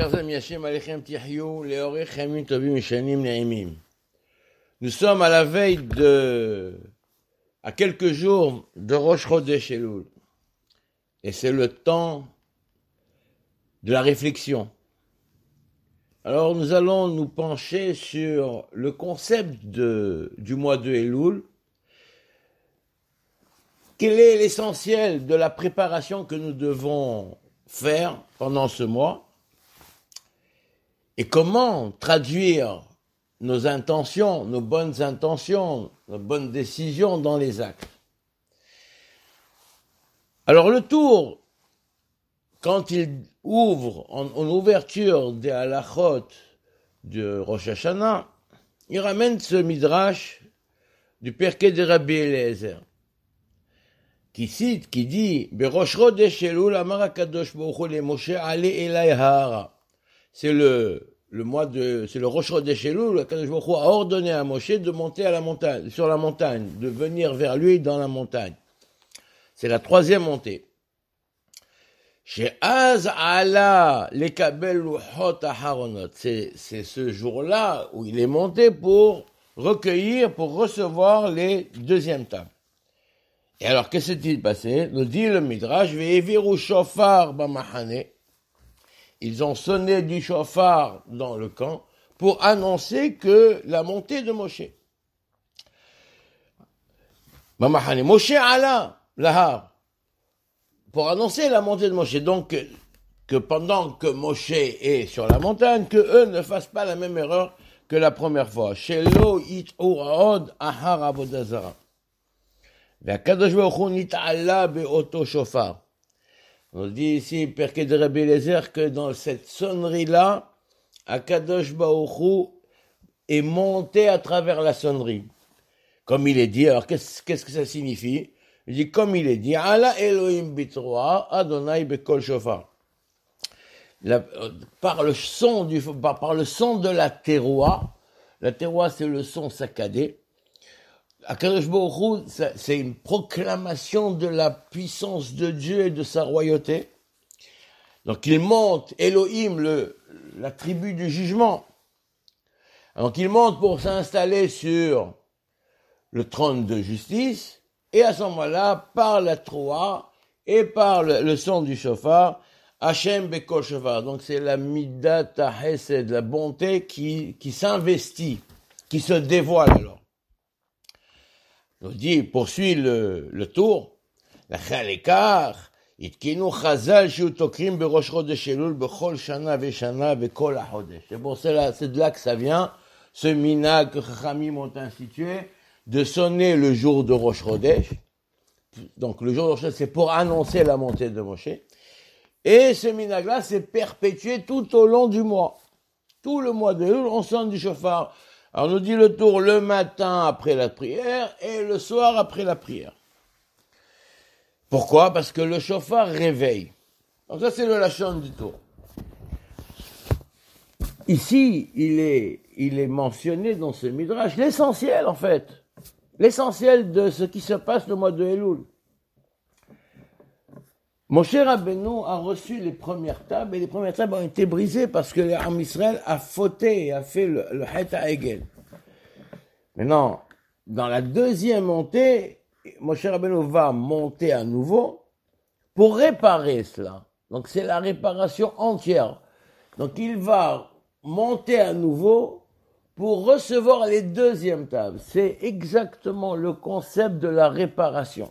chers amis, Hashem Alechem Tihyou, Leorech Yamim Tovim Shanim Ne'imim. Nous sommes à la veille à quelques jours de Rosh Chodesh Elul. Et c'est le temps de la réflexion. Alors nous allons nous pencher sur le concept du mois de Elul. Quel est l'essentiel de la préparation que nous devons faire pendant ce mois? Et comment traduire nos intentions, nos bonnes décisions dans les actes. Alors le tour, quand il ouvre en ouverture des halachot de Rosh Hashanah, il ramène ce midrash du Pirkei de Rabbi Eliezer, qui dit Berosh Chodesh Elul Amar HaKadosh Baruch Hu le Moshe Ale Elai Ha'ara. C'est le Rosh Chodesh Elul, HaKadosh Baruch Hu a ordonné à Moshe de monter à la montagne, sur la montagne, de venir vers lui dans la montagne. C'est la troisième montée. She'az ala lekabel luchot aharonot. C'est ce jour-là où il est monté pour recevoir les deuxièmes tables. Et alors, qu'est-ce qui s'est passé? Nous dit le Midrash, ve'eviru shofar b'machane. Ils ont sonné du shofar dans le camp pour annoncer que la montée de Moshe. B'machane. Moshe ala lahar. Pour annoncer la montée de Moshe. Donc, que pendant que Moshe est sur la montagne, que eux ne fassent pas la même erreur que la première fois. Shelo it'u od ahar avodah zara. והקדוש ברוך הוא נתעלה באותו שופר. On dit ici, Pirkei de Rabbi Eliezer, que dans cette sonnerie-là, Akadosh Baruch Hu est monté à travers la sonnerie. Comme il est dit, alors qu'est-ce que ça signifie? Il dit, comme il est dit, Ala Elohim bitroa, Adonai bekol shofar. Par le son de la teroa c'est le son saccadé. Akadosh Baruch Hu, c'est une proclamation de la puissance de Dieu et de sa royauté. Donc il monte, Elohim, la tribu du jugement. Donc il monte pour s'installer sur le trône de justice, et à ce moment-là, par la troa et par le son du shofar, Hashem bekol shofar. Donc c'est la midat hesed, la bonté qui s'investit, qui se dévoile alors. On dit, poursuit le tour. La chalekar, itkinu chazal shu tokrim berosh chodesh elul bechol shana veshana bekol hachodesh. C'est bon, c'est de là que ça vient, ce minag que Chachamim ont institué, de sonner le jour de Rosh Chodesh. Donc le jour de Rosh Chodesh, c'est pour annoncer la montée de Moshe. Et ce minag-là, c'est perpétué tout au long du mois. Tout le mois de Elul, on sonne du shofar. Alors, nous dit le tour le matin après la prière et le soir après la prière. Pourquoi? Parce que le shofar réveille. Donc ça, c'est le lachon du tour. Ici, il est mentionné dans ce midrash l'essentiel, en fait. L'essentiel de ce qui se passe le mois de Elul. Moshe Rabbeinu a reçu les premières tables, et les premières tables ont été brisées parce que l'Am Israël a fauté et a fait le Het HaEgel. Maintenant, dans la deuxième montée, Moshe Rabbeinu va monter à nouveau pour réparer cela. Donc c'est la réparation entière. Donc il va monter à nouveau pour recevoir les deuxièmes tables. C'est exactement le concept de la réparation.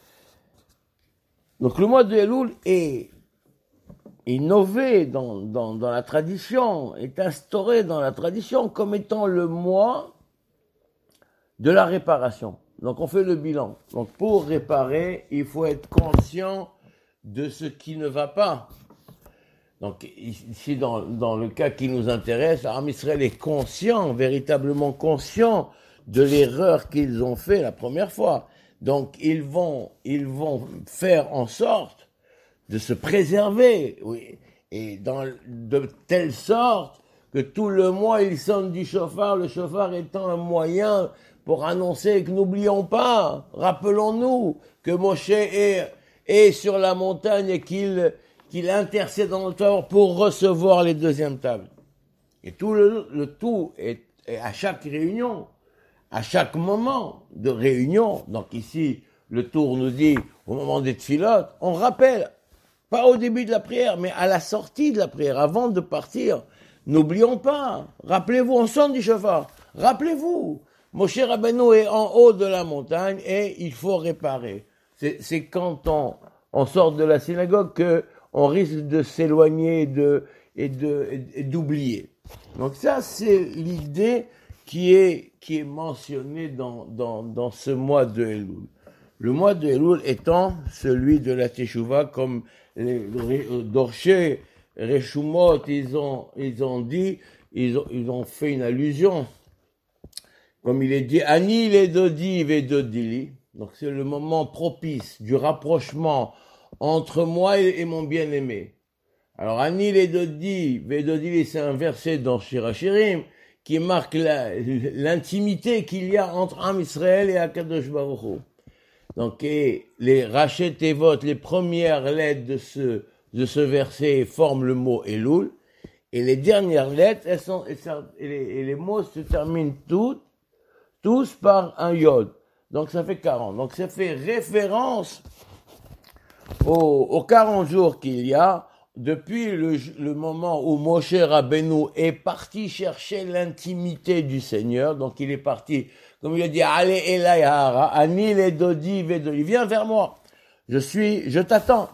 Donc le mois de Elul est innové dans la tradition, est instauré dans la tradition comme étant le mois de la réparation. Donc on fait le bilan. Donc pour réparer, il faut être conscient de ce qui ne va pas. Donc ici dans le cas qui nous intéresse, l'Am Israël est conscient, véritablement conscient de l'erreur qu'ils ont fait la première fois. Donc ils vont faire en sorte de se préserver, oui, et de telle sorte que tout le mois ils sonnent du shofar, le shofar étant un moyen pour annoncer que n'oublions pas, rappelons-nous que Moshe est sur la montagne et qu'il qu'il intercède dans le Tor pour recevoir les deuxièmes tables. Et tout le tout est à chaque réunion, à chaque moment de réunion. Donc ici, le tour nous dit, au moment des tfilotes, on rappelle, pas au début de la prière, mais à la sortie de la prière, avant de partir. N'oublions pas, rappelez-vous, on sonne du shofar, rappelez-vous, Moshe Rabbeinu est en haut de la montagne et il faut réparer. C'est quand on sort de la synagogue que on risque de s'éloigner et d'oublier. Donc ça, c'est l'idée qui est mentionnée dans ce mois de Elul. Le mois de Elul étant celui de la Teshuvah, comme les Dorché, Reshumot, ils ont fait une allusion. Comme il est dit, Ani le dodi vedodili. Donc c'est le moment propice du rapprochement entre moi et mon bien-aimé. Alors Ani le dodi vedodili, c'est un verset dans Shir HaShirim qui marque l'intimité qu'il y a entre Am Israël et Akadosh Baruch Hu. Donc les Rachet Tevot, les premières lettres de ce verset forment le mot Elul, et les dernières lettres, les mots se terminent tous par un yod. Donc ça fait 40. Donc ça fait référence aux 40 jours qu'il y a depuis le moment où Moshe Rabbeinu est parti chercher l'intimité du Seigneur. Donc il est parti, comme il a dit, allez Elai Hara, Ani le dodi vedoli, viens vers moi. Je t'attends.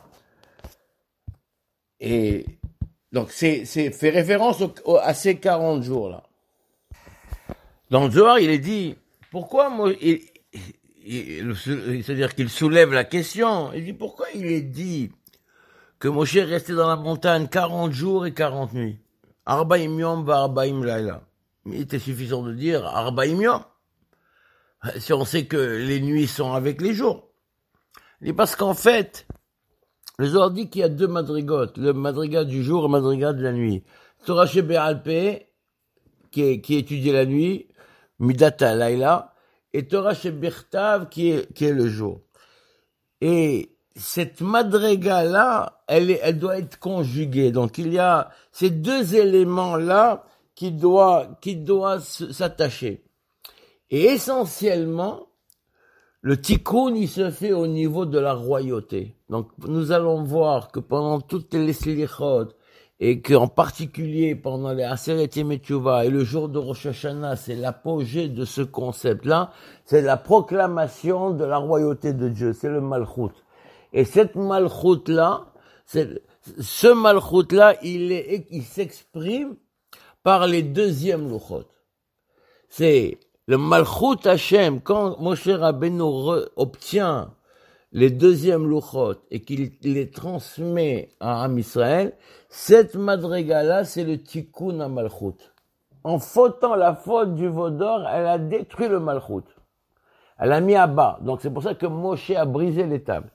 Et donc c'est fait référence à ces 40 jours-là. Dans le Zohar, il est dit, pourquoi c'est-à-dire qu'il soulève la question, il dit pourquoi il est dit que Moshe est resté dans la montagne 40 jours et 40 nuits. Arbaim yom v'arbaim laila. Il était suffisant de dire Arbaim yom. Si on sait que les nuits sont avec les jours. Et parce qu'en fait, le Zohar dit qu'il y a deux madrigotes, le madrigat du jour et le madrigat de la nuit. Torah Shebe'alpeh, qui étudie la nuit, Midata Laila, et Torah Shebe'chtav, qui est le jour. Et cette madriga-là, elle doit être conjuguée. Donc il y a ces deux éléments-là qui doivent s'attacher. Et essentiellement, le tikkun, il se fait au niveau de la royauté. Donc, nous allons voir que pendant toutes les slichot, et qu'en particulier pendant les Aseret Yemei Teshuvah et le jour de Rosh Hashanah, c'est l'apogée de ce concept-là, c'est la proclamation de la royauté de Dieu, c'est le Malchut. Et cette Malchut-là, ce Malchut-là, il s'exprime par les deuxièmes Luchot. C'est le Malchut Hashem, quand Moshe Rabbeinu obtient les deuxièmes Luchot et qu'il les transmet à Am Israël, cette madriga-là, c'est le Tikkun à Malchut. En fautant la faute du Vaudor, elle a détruit le Malchut. Elle a mis à bas. Donc c'est pour ça que Moshe a brisé les tables.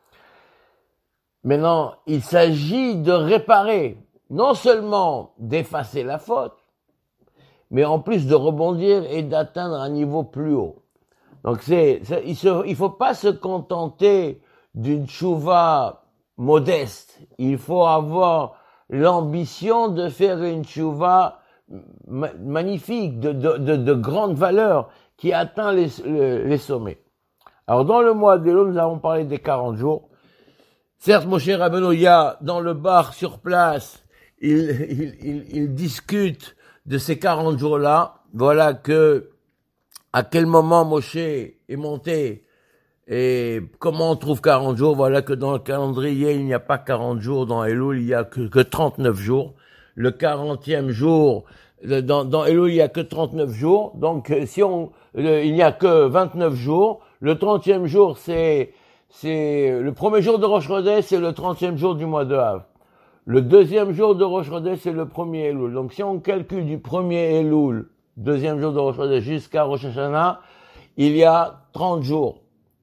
Maintenant, il s'agit de réparer, non seulement d'effacer la faute, mais en plus de rebondir et d'atteindre un niveau plus haut. Donc il faut pas se contenter d'une tchouva modeste. Il faut avoir l'ambition de faire une tchouva magnifique, de grande valeur, qui atteint les sommets. Alors dans le mois d'Elul, nous avons parlé des 40 jours. Certes, Moshe Rabbeinu, il y a dans le bar sur place, il discute de ces 40 jours-là. Voilà à quel moment Moshe est monté et comment on trouve 40 jours. Voilà que dans le calendrier, il n'y a pas 40 jours. Dans Elul, il n'y a que 39 jours. Le 40e jour, dans Elul, il n'y a que 39 jours. Donc, il n'y a que 29 jours. Le 30e jour, c'est le premier jour de Rosh Chodesh, c'est le 30e jour du mois de Av. Le deuxième jour de Rosh Chodesh, c'est le premier Elul. Donc, si on calcule du premier Elul, deuxième jour de Rosh Chodesh, jusqu'à Rosh Hashanah, il y a 30 jours.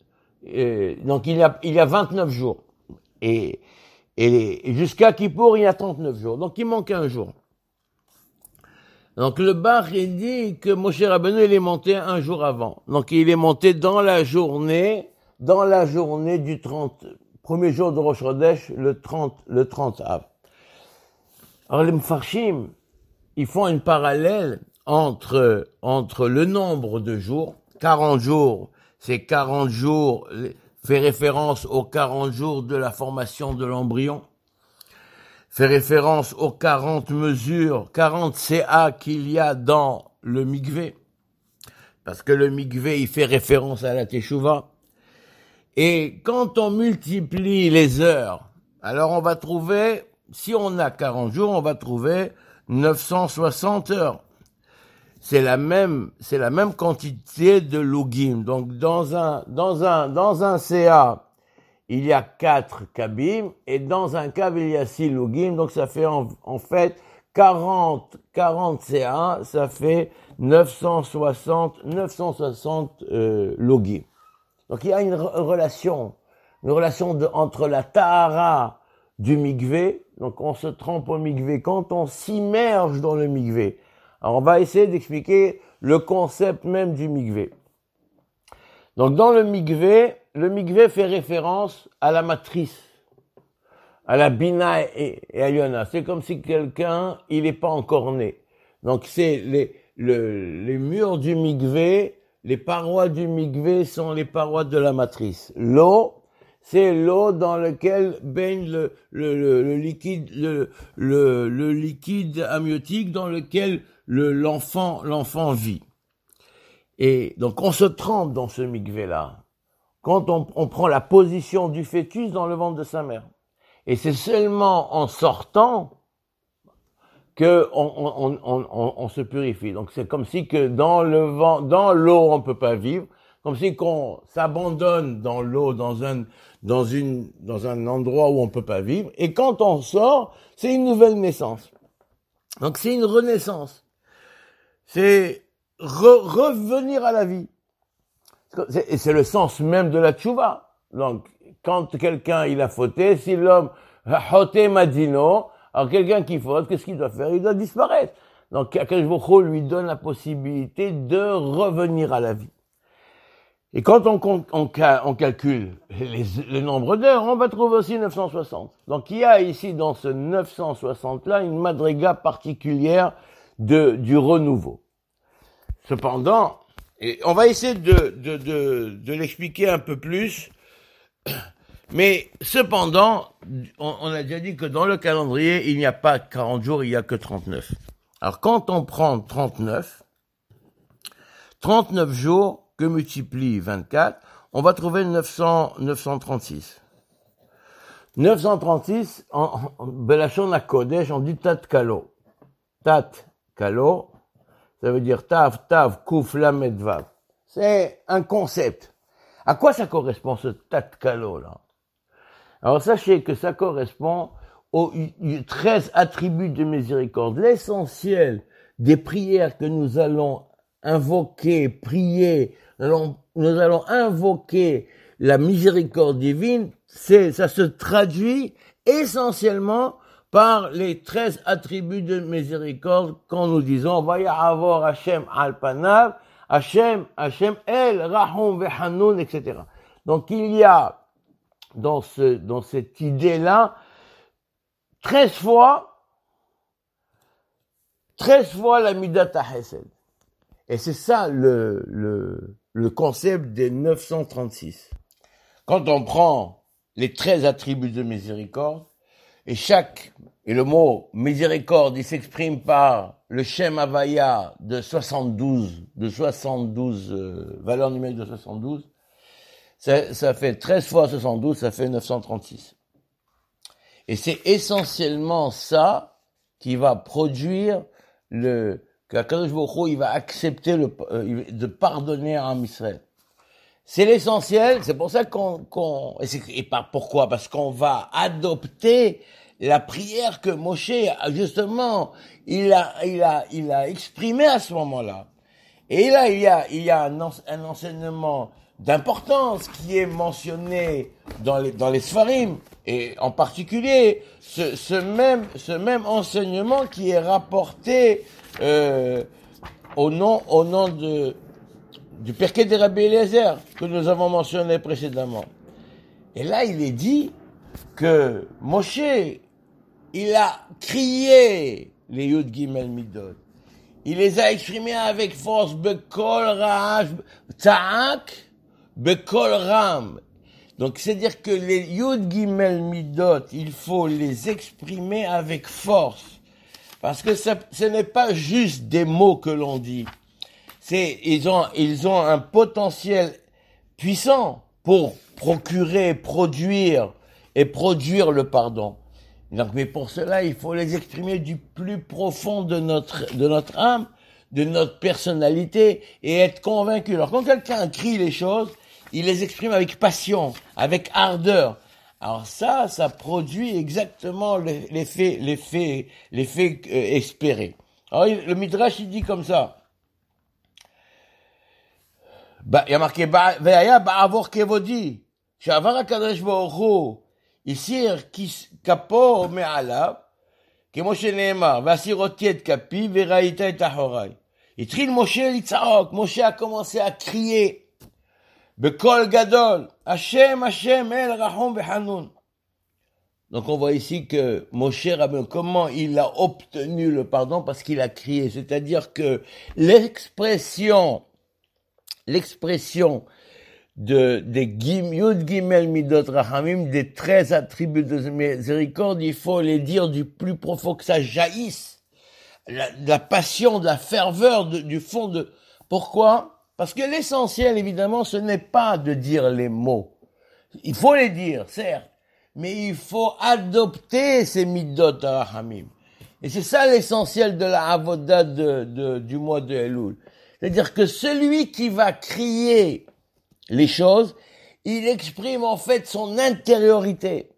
Donc, il y a 29 jours. Et jusqu'à Kippour, il y a 39 jours. Donc, il manque un jour. Donc, le Bach, il dit que Moshe Rabbeinu, il est monté un jour avant. Donc, il est monté dans la journée du premier jour de Rosh Chodesh, le 30 Av. Alors les Mfarshim, ils font une parallèle entre le nombre de jours. 40 jours, c'est 40 jours, fait référence aux 40 jours de la formation de l'embryon, fait référence aux 40 mesures, 40 CA qu'il y a dans le mikvé, parce que le mikvé, il fait référence à la Teshuvah. Et quand on multiplie les heures, alors on va trouver, si on a 40 jours, on va trouver 960 heures. C'est la même quantité de logim. Donc, dans un CA, il y a 4 kabim, et dans un kav, il y a 6 logim. Donc, ça fait, en fait, 40 CA, ça fait 960 logim. Donc, il y a une relation entre la tahara du mikvé. Donc, on se trempe au mikvé. Quand on s'immerge dans le mikvé, alors, on va essayer d'expliquer le concept même du mikvé. Donc, dans le mikvé fait référence à la matrice, à la bina et à yona. C'est comme si quelqu'un, il n'est pas encore né. Donc, c'est les murs du mikvé, les parois du mikvé sont les parois de la matrice. L'eau, c'est l'eau dans lequel baigne le liquide amniotique dans lequel l'enfant vit. Et donc, on se trempe dans ce mikvé-là quand on prend la position du fœtus dans le ventre de sa mère. Et c'est seulement en sortant que on se purifie. Donc, c'est comme si que dans l'eau, on peut pas vivre, comme si qu'on s'abandonne dans l'eau, dans un endroit où on peut pas vivre. Et quand on sort, c'est une nouvelle naissance. Donc, c'est une renaissance. C'est revenir à la vie. Et c'est le sens même de la tchouva. Donc, quand quelqu'un, il a fauté, si l'homme, hoté madino, alors quelqu'un qui faute, qu'est-ce qu'il doit faire? Il doit disparaître. Donc, Akadosh Baruch Hu lui donne la possibilité de revenir à la vie. Et quand on calcule le nombre d'heures, on va trouver aussi 960. Donc, il y a ici, dans ce 960-là, une madriga particulière du renouveau. Cependant, et on va essayer de l'expliquer un peu plus, mais cependant, on a déjà dit que dans le calendrier, il n'y a pas 40 jours, il n'y a que 39. Alors, quand on prend 39 jours que multiplie 24, on va trouver 936. 936, en Belashon HaKodesh, on dit Tat Kalo. Tat Kalo, ça veut dire Tav, Kuf, Lamed, Vav. C'est un concept. À quoi ça correspond, ce Tat Kalo, là? Alors, sachez que ça correspond aux 13 attributs de miséricorde. L'essentiel des prières que nous allons invoquer, prier, nous allons invoquer la miséricorde divine, ça se traduit essentiellement par les 13 attributs de miséricorde quand nous disons Vaya'avor Hashem al panav, Hashem el Rahum ve'Hanoun, etc. Donc il y a dans cette idée-là 13 fois la Midat HaChesed. Et c'est ça le concept des 936. Quand on prend les 13 attributs de miséricorde, et le mot miséricorde, il s'exprime par le Shem Havaya de 72 valeurs numériques de 72, ça fait 13 fois 72, ça fait 936. Et c'est essentiellement ça qui va produire qu'Akadosh Baruch Hu, il va accepter de pardonner à Am Israël. C'est l'essentiel, c'est pour ça pourquoi? Parce qu'on va adopter la prière que Moshe, justement, il a exprimée à ce moment-là. Et là, il y a un enseignement d'importance qui est mentionné dans les Sfarim, et en particulier, ce même enseignement qui est rapporté, au nom du Pirkei de Rabbi Eliezer, que nous avons mentionné précédemment. Et là, il est dit que Moshe, il a crié les Yud Gimel Midot. Il les a exprimés avec force, Bekol Ra'ash, Tza'ak, Bekol Ram. Donc, c'est-à-dire que les Yud Gimel Midot, il faut les exprimer avec force. Parce que ce n'est pas juste des mots que l'on dit. Ils ont un potentiel puissant pour procurer, produire le pardon. Donc, mais pour cela, il faut les exprimer du plus profond de notre âme, de notre personnalité, et être convaincu. Alors, quand quelqu'un crie les choses, il les exprime avec passion, avec ardeur. Alors ça produit exactement l'effet espéré. Alors, le Midrash, il dit comme ça. Il y a marqué, Ve'aya ba'avor kevodi, שעבר הקדוש ברוך הוא, הסיר כפו מעליו, כמו שנאמר, והסיר אותי את כפי וראית את אחוריי. התחיל משה לצעוק, משה a commencé à crier, בקול גדול, השם, השם, אל רחום וחנון. Donc on voit ici que Moshe Rabbeinu, comment il a obtenu le pardon? Parce qu'il a crié, c'est-à-dire que l'expression des Yud Gimel Midot Rachamim, des 13 attributs de miséricorde, il faut les dire du plus profond, que ça jaillisse. La passion, de la ferveur du fond de... Pourquoi? Parce que l'essentiel, évidemment, ce n'est pas de dire les mots. Il faut les dire, certes, mais il faut adopter ces Midot Rachamim. Et c'est ça l'essentiel de la Avoda du mois de Elul. C'est-à-dire que celui qui va crier les choses, il exprime en fait son intériorité.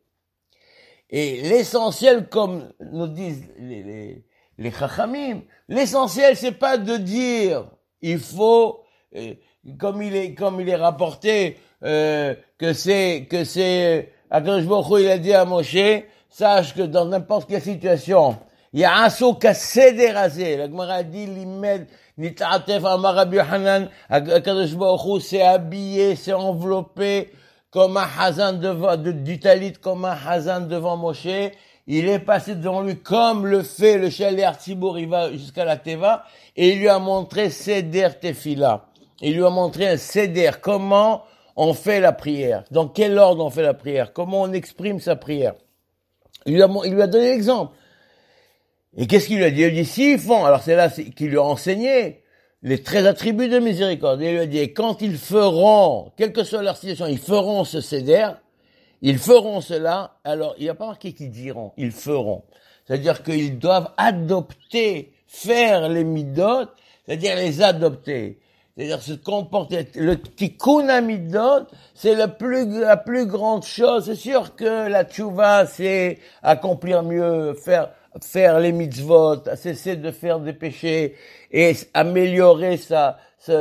Et l'essentiel, comme nous disent les Chachamim, l'essentiel c'est pas de dire, il faut, comme il est rapporté, que c'est, Akadosh Baruch Hu, il a dit à Moshe, sache que dans n'importe quelle situation, il y a un saut cassé des rasés. La Gemara dit, l'imed, Nit'atef Amar Rabbi Yochanan, Akadosh Baruch Hu s'est habillé, s'est enveloppé comme un hazan du talit, comme un hazan devant Moshe. Il est passé devant lui comme le fait le Shalei Tzibur, il va jusqu'à la Teva, et il lui a montré Seder Tefila. Il lui a montré un Seder, comment on fait la prière, dans quel ordre on fait la prière, comment on exprime sa prière. Il lui a donné l'exemple. Et qu'est-ce qu'il lui a dit? Il lui a dit, s'ils font, alors c'est là qu'il lui a enseigné les 13 attributs de miséricorde. Il lui a dit, quand ils feront, quelle que soit leur situation, ils feront ce seder, ils feront cela, alors il n'y a pas marqué qu'ils diront, ils feront. C'est-à-dire qu'ils doivent adopter, faire les midot, c'est-à-dire les adopter. C'est-à-dire se comporter. Le tikkun hamidot, c'est la plus grande chose. C'est sûr que la tchouva, c'est accomplir mieux, faire les mitzvot, cesser de faire des péchés et améliorer sa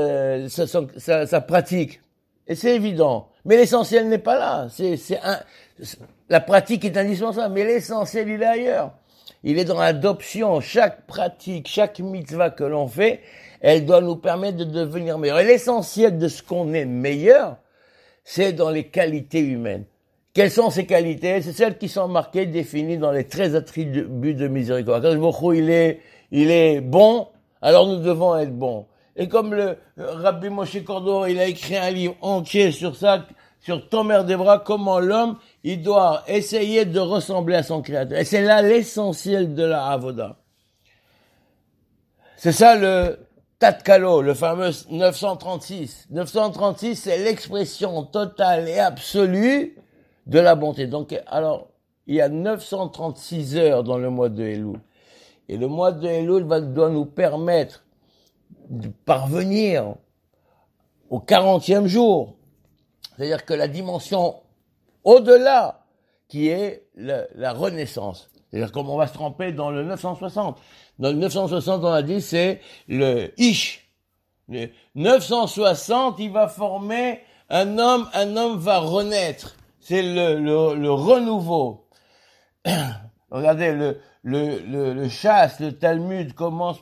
pratique. Et c'est évident. Mais l'essentiel n'est pas là. La pratique est indispensable, mais l'essentiel, il est ailleurs. Il est dans l'adoption. Chaque pratique, chaque mitzvah que l'on fait, elle doit nous permettre de devenir meilleur. Et l'essentiel de ce qu'on est meilleur, c'est dans les qualités humaines. Quelles sont ces qualités? C'est celles qui sont marquées, définies dans les 13 attributs de miséricorde. Quand Bokhu, il est bon, alors nous devons être bons. Et comme le Rabbi Moshe Cordon, il a écrit un livre entier sur ça, sur Tomer Debra, comment l'homme, il doit essayer de ressembler à son Créateur. Et c'est là l'essentiel de la Avoda. C'est ça le Tatkalo, le fameux 936. 936, c'est l'expression totale et absolue de la bonté. Donc, alors, il y a 936 heures dans le mois de Elul. Et le mois de Elul doit nous permettre de parvenir au 40e jour. C'est-à-dire que la dimension au-delà, qui est la renaissance. C'est-à-dire comme on va se tremper dans le 960. Dans le 960, on a dit, c'est le Ish. Le 960, il va former un homme va renaître. C'est le renouveau. Regardez, le chasse, le Talmud commence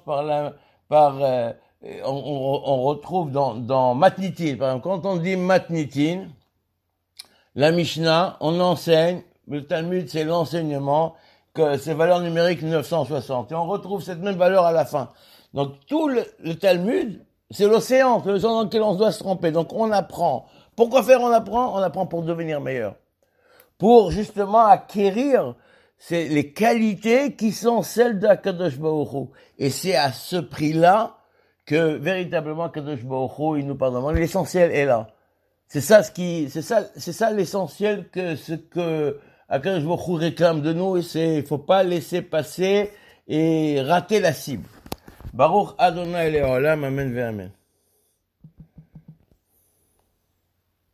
on retrouve dans Matnitin. Par exemple, quand on dit Matnitin, la Mishnah, on enseigne Le Talmud, c'est l'enseignement, que c'est valeur numérique 960. Et on retrouve cette même valeur à la fin. Donc tout le Talmud, c'est l'océan dans lequel on doit se tremper. Donc on apprend. Pourquoi faire on apprend? On apprend pour devenir meilleur. Pour justement acquérir les qualités qui sont celles d'Akadosh Baruch Hu. Et c'est à ce prix-là que véritablement Akadosh Baruch Hu, il nous pardonne. L'essentiel est là. C'est ça l'essentiel ce que Akadosh Baruch Hu réclame de nous. Il faut pas laisser passer et rater la cible. Baruch Adonai Le'olam, amen ve'amen.